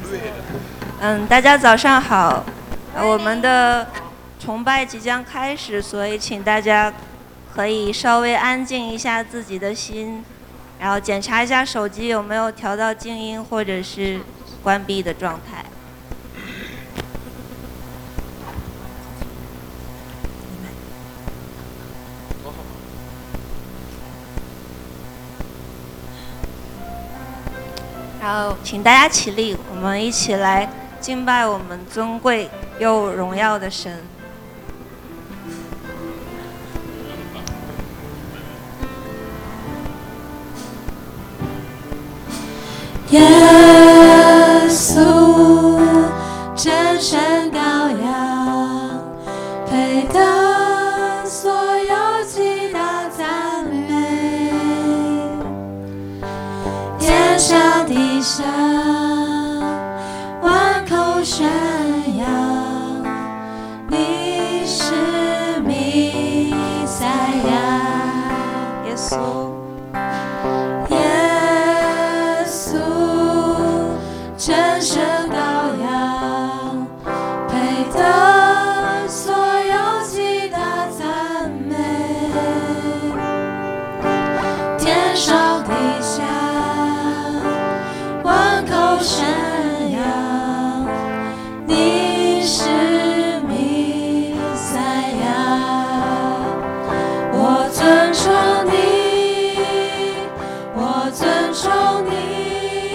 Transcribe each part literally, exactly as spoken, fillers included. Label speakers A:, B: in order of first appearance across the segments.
A: 嗯，大家早上好，我们的崇拜即将开始，所以请大家可以稍微安静一下自己的心，然后检查一下手机有没有调到静音或者是关闭的状态。然后请大家起立，我们一起来敬拜我们尊贵又荣耀的神。
B: 耶稣，真神羔羊，配得所有极大赞美，天上地上万口宣扬，你是弥赛亚，
A: 耶稣。
B: 真神羔羊，配得所有极大赞美，天上地下万口宣扬，你是弥赛亚。我尊崇你，我尊崇你。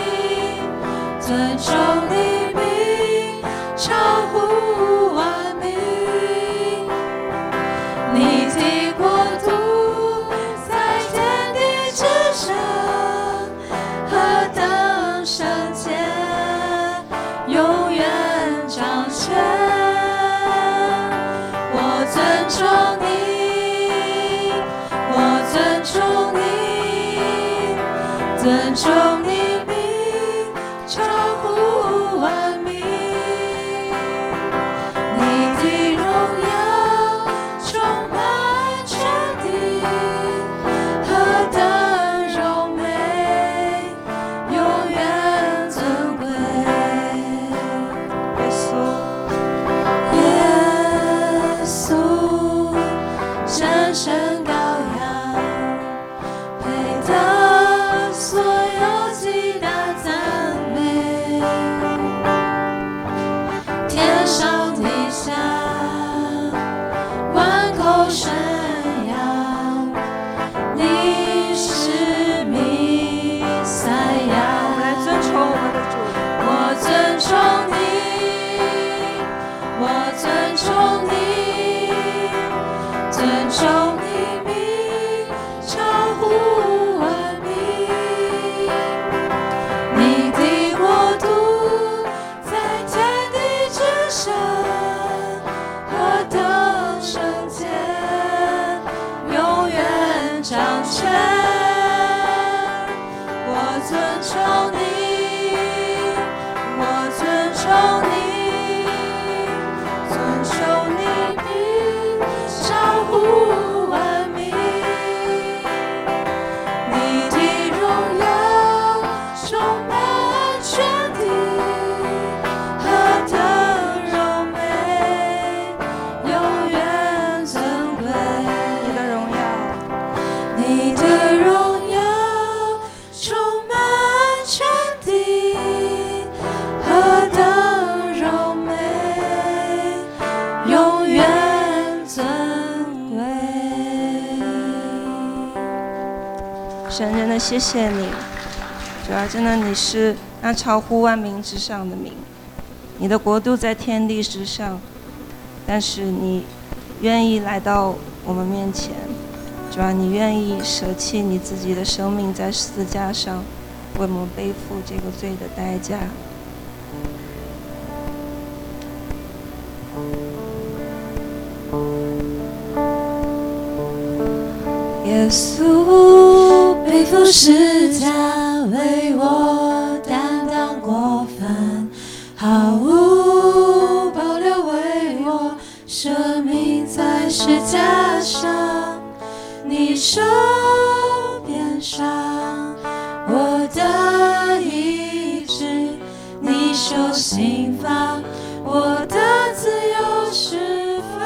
B: 尊崇你名，超乎万名。你的国度在天地之上，何等圣洁，永远掌权。我尊崇你，我尊崇你，尊崇你。超乎万名，你的荣耀充满全地，何等柔美，永远尊贵。
A: 耶稣，
B: 耶稣，真神羔羊，配得所有极大赞美。天上地下万口宣扬，你是弥赛亚。
A: 我们来尊崇我们的主。
B: 我尊崇你，我尊崇你，尊崇你名，超乎万名。你的国度在天地之上，何等圣洁，永远掌权。我尊崇你，我尊崇你，尊崇你名，超乎万名。你的荣耀充满全地，何等柔美，永远尊贵。
A: 你的荣耀，
B: 你的荣耀充满全地，何等柔美，永远尊贵。
A: 神真的谢谢你，主要真的你是那超乎万民之上的名，你的国度在天地之上，但是你愿意来到我们面前，主要你愿意舍弃你自己的生命在十字架上，为我们背负这个罪的代价。
B: 耶稣背负十字架，为我担当过犯，毫无保留为我舍命在十字架上。你受鞭伤，我的医治；你受受刑罚，我的自由释放。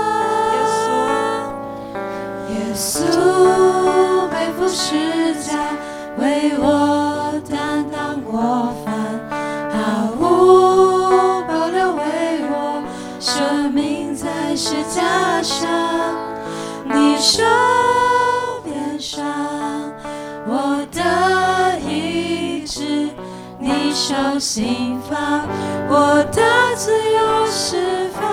B: 耶稣背负十架，为我担当过犯，毫无保留为我舍命在十架上。你受鞭伤，我的医治；你受刑罚，我的自由释放。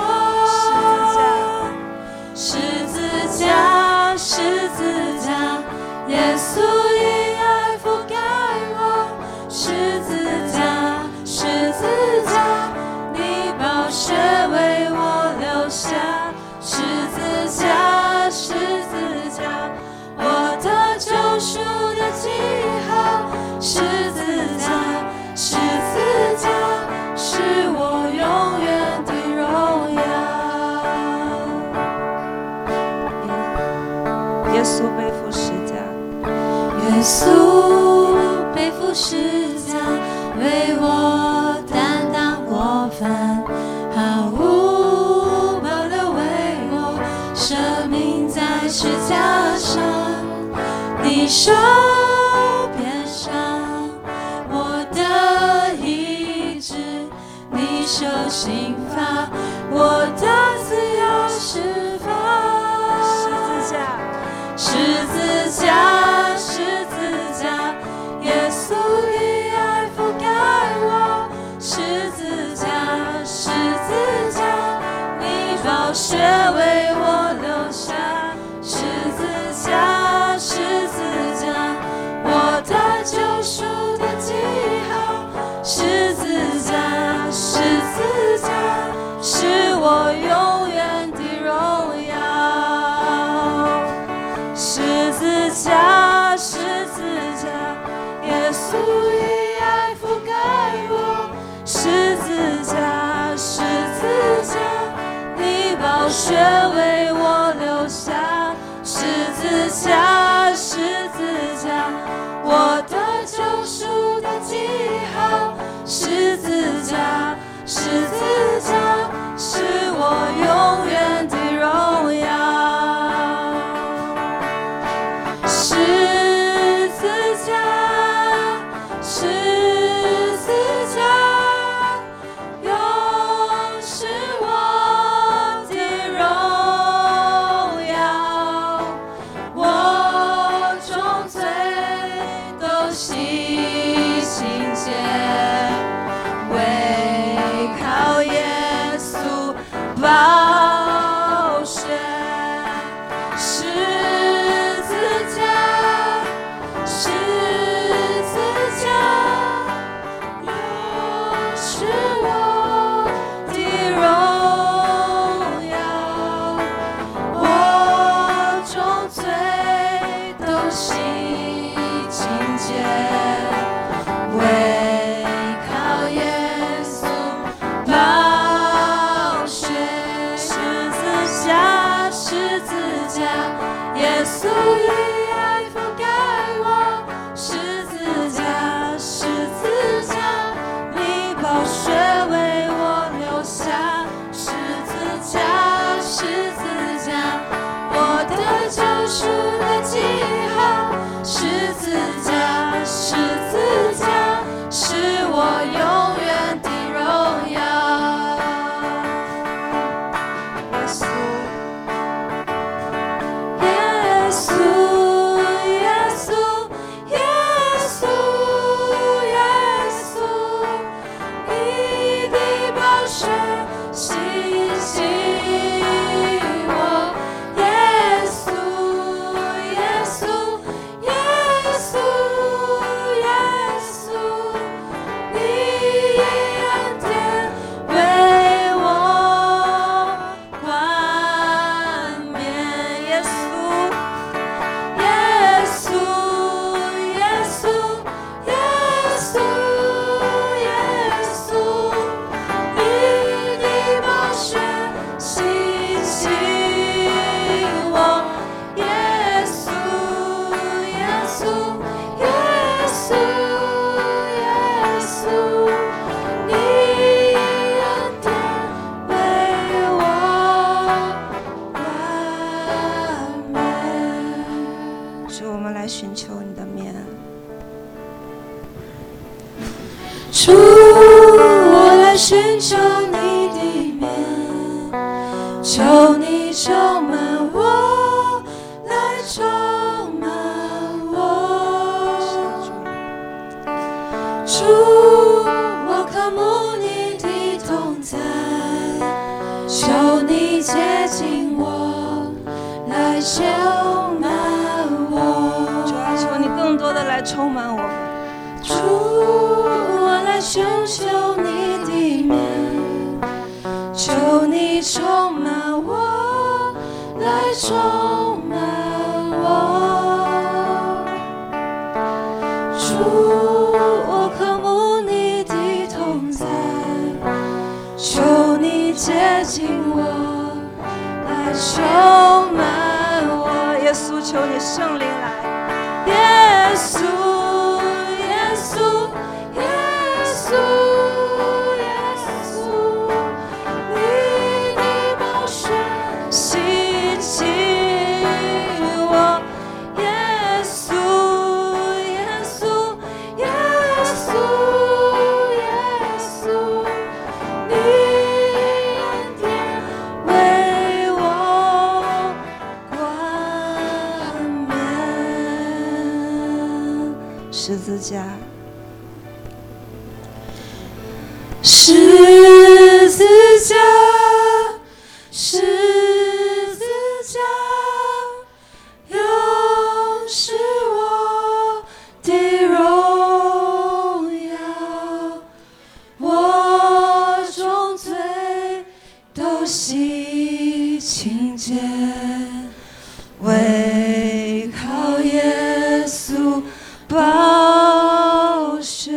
B: 十字架，十字架，耶稣以爱覆盖我。十字架，十字架，你宝血为我留下。十字架，十字架，我的救赎的记号。十字架，十字架，是我永远的荣
A: 耀。耶稣背负十架，
B: 耶稣背负十架，为我担当过犯，毫无保留为我舍命在十架上。你受鞭伤，我的医治；你受刑罚，我的自由释放。十字架，十字架，耶稣以爱覆盖我。十字架，十字架，你宝血为我留下。十字架，十字架，我的救赎的记号。十字架，十字架，是我永远的荣耀。十字架，十字架，耶稣以爱覆盖我。十字架，十字架，你宝血为我留下。十字架，十字架，我的救赎的记号。十字架，十字架，是我永远的荣耀。十字架，十字架，永是我的荣耀。我众罪都洗清洁，唯靠耶稣宝血。十字架，十字架，永是我的荣耀。我众罪都洗清洁，唯靠耶稣宝血。十字架，十字架，耶稣以爱覆盖我。十字架，十字架，你宝血为我留下。十字架，十字架，我的救赎的记号。十字架，十字架，是我永远的荣耀。
A: 耶稣，
B: 耶稣主，我来寻求你的面，求你充满我，来充满我。主，我渴慕你的同在，求你接近我，来充满我。
A: 主啊，求你更多的来充满我们。
B: 主，我来寻求你的面，求你充满我，来充满我。主，我渴慕你的同在，求你接近我，来充满我。
A: 耶稣，求你圣灵来。
B: 耶稣，耶稣，耶稣，耶稣，你的宝血洗净我。耶稣，耶稣，耶稣，耶稣，你恩典为我冠冕。
A: 十字架，
B: 十字架，十字架，永是我的荣耀，我众罪都洗清洁，唯靠耶稣宝血。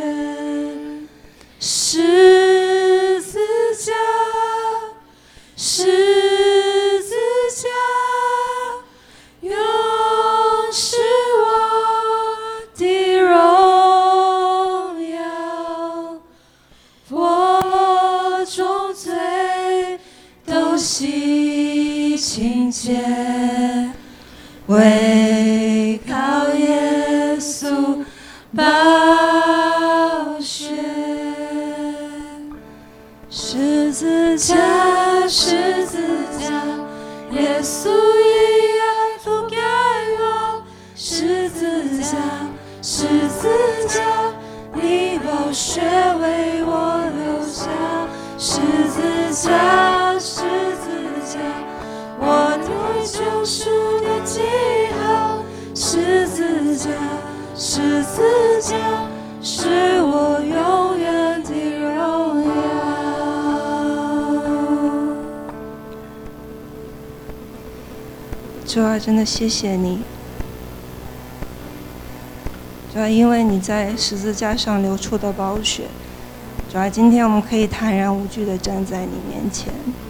B: 十字架，十字架，永是我的荣耀，我众罪都洗清洁，唯靠耶稣宝血。十字架，十字架，耶稣以爱覆盖我。十字架，十字架，你宝血为我留下。十字架，十字架，我对救赎的记号。十字架，十字架，是我永远的荣耀。
A: 主啊，真的谢谢你。主啊，因为你在十字架上流出的宝血，主啊，今天我们可以坦然无惧地站在你面前。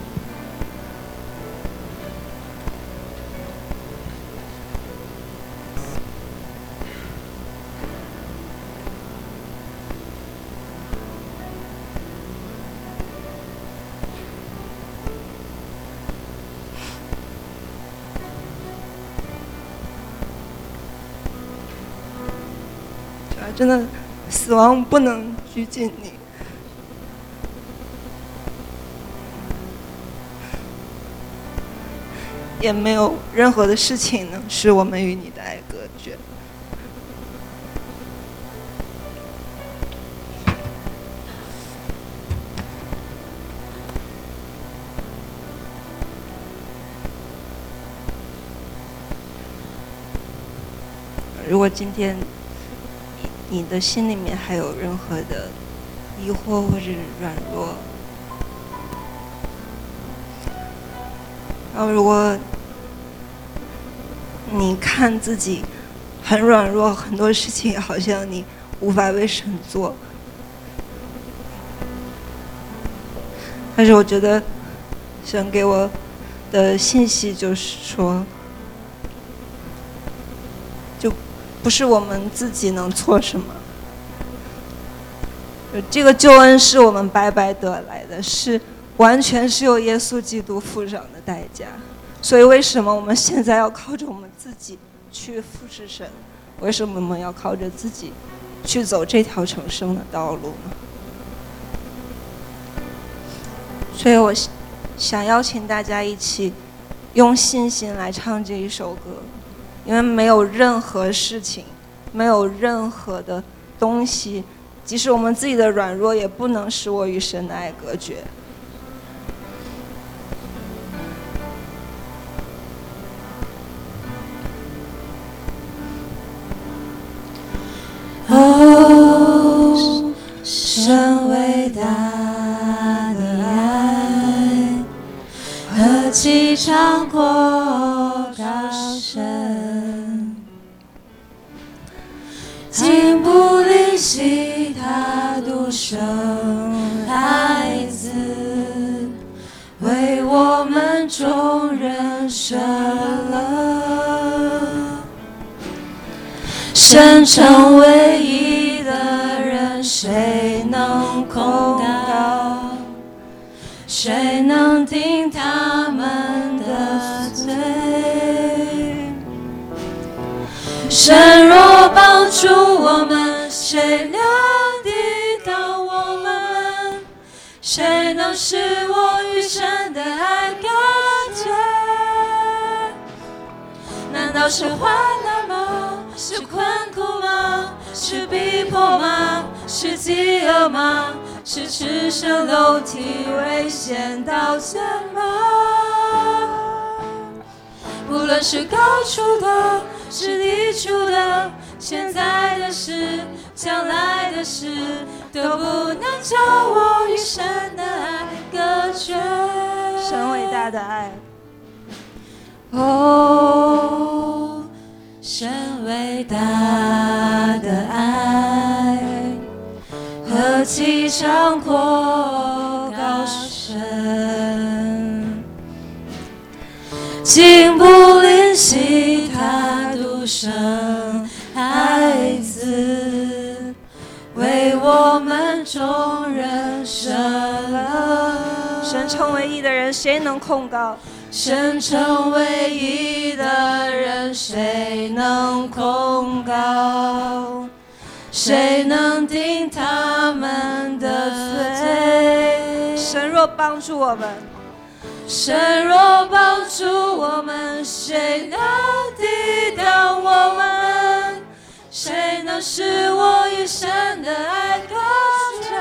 A: 真的，死亡不能拘禁你，也没有任何的事情能使我们与你的爱隔绝。如果今天你的心里面还有任何的疑惑或者软弱，然后如果你看自己很软弱，很多事情好像你无法为神做，但是我觉得神给我的信息就是说，就不是我们自己能做什么，这个救恩是我们白白得来的，是完全是由耶稣基督付上的代价。所以为什么我们现在要靠着我们自己去服侍神？为什么我们要靠着自己去走这条成圣的道路呢？ 所以我想邀请大家一起用信心来唱这一首歌，因为没有任何事情，没有任何的东西，即使我们自己的软弱，也不能使我与神的爱隔绝。
B: 哦，神伟大的爱，何其长阔高深，竟不吝惜他独生爱子，为我们众人舍了。神诚唯一的人，谁能控告？谁能定他们的罪？神若帮助我们，谁能抵挡我们？谁能使我与神的爱隔绝？难道是患难吗？是困苦吗？是逼迫吗？是饥饿吗？是赤身露体危险刀剑吗？无论是高处的，是低处的，现在的事，将来的事，都不能叫我与神的爱隔绝。
A: 神伟大的爱，
B: 哦，神伟大的爱，何其长阔高深，竟不吝惜他独生爱子，为我们众人舍了。
A: 神诚唯一的人，谁能控告？
B: 神诚唯一的人，谁能控告？谁能定他们的罪？
A: 神若帮助我们，
B: 神若帮助我们，谁能抵挡我们？谁能使我与神的爱隔绝？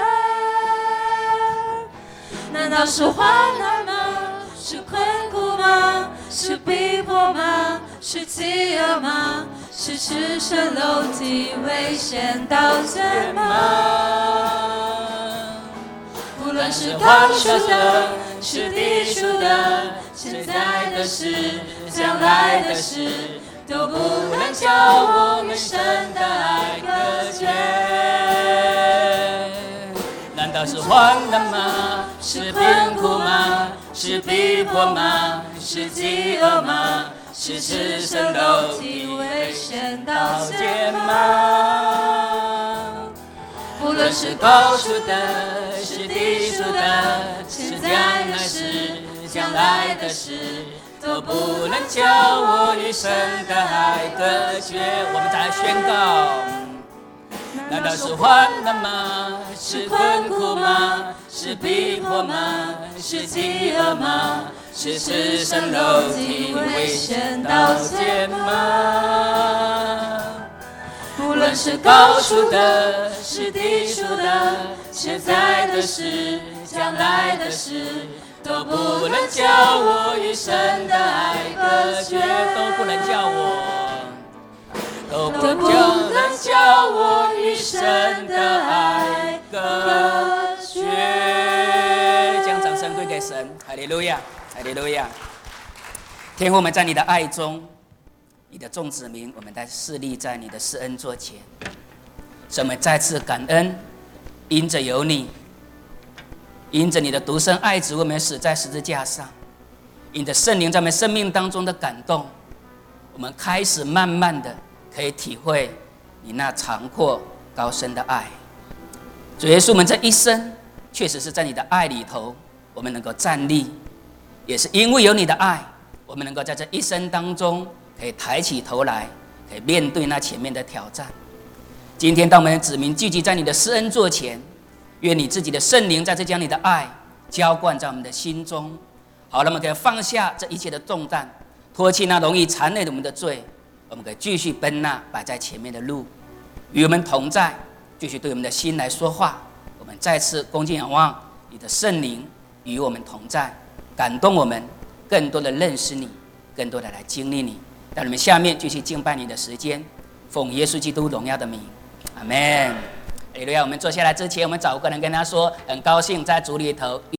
B: 难道是患难吗？是困苦吗？是逼迫吗？是饥饿吗？是赤身露体危险刀剑吗？无论是高处的，是低处的，现在的事，将来的事，都不能叫我们神的爱隔绝。难道是患难吗？是困苦吗？是逼迫吗？是饥饿吗？是赤身露体危险刀剑吗？无论是高处的，是低处的，现在的事，将来的事，都不能叫我与神的爱隔绝。我们再来宣告。难道是患难吗？是困苦吗？是逼迫吗？是饥饿吗？是赤身露体危险刀剑吗？无论是高处的，是低处的，现在的事，将来的事，都不能叫我与神的爱隔绝，都不能叫我。都不能叫我与神的爱隔绝。将掌声归给神，哈利路亚，哈利路亚。天父，我们在你的爱中，你的众子民，我们在侍立在你的施恩座前，使我们再次感恩，因着有你，因着你的独生爱子，我们死在十字架上，因着圣灵在我们生命当中的感动，我们开始慢慢的可以体会你那长阔高深的爱。主耶稣，我们这一生确实是在你的爱里头，我们能够站立，也是因为有你的爱，我们能够在这一生当中可以抬起头来，可以面对那前面的挑战。今天当我们的子民聚集在你的施恩座前，愿你自己的圣灵在这将你的爱
C: 浇灌在我们的心中。好，那么可以放下这一切的重担，脱去那容易缠累我们的罪，我们可以继续奔那摆在前面的路，与我们同在，继续对我们的心来说话。我们再次恭敬仰望你的圣灵与我们同在，感动我们更多的认识你，更多的来经历你。让我们下面继续敬拜你的时间，奉耶稣基督荣耀的名，阿们。哈利路亚。我们坐下来之前，我们找个人跟他说，很高兴在主里头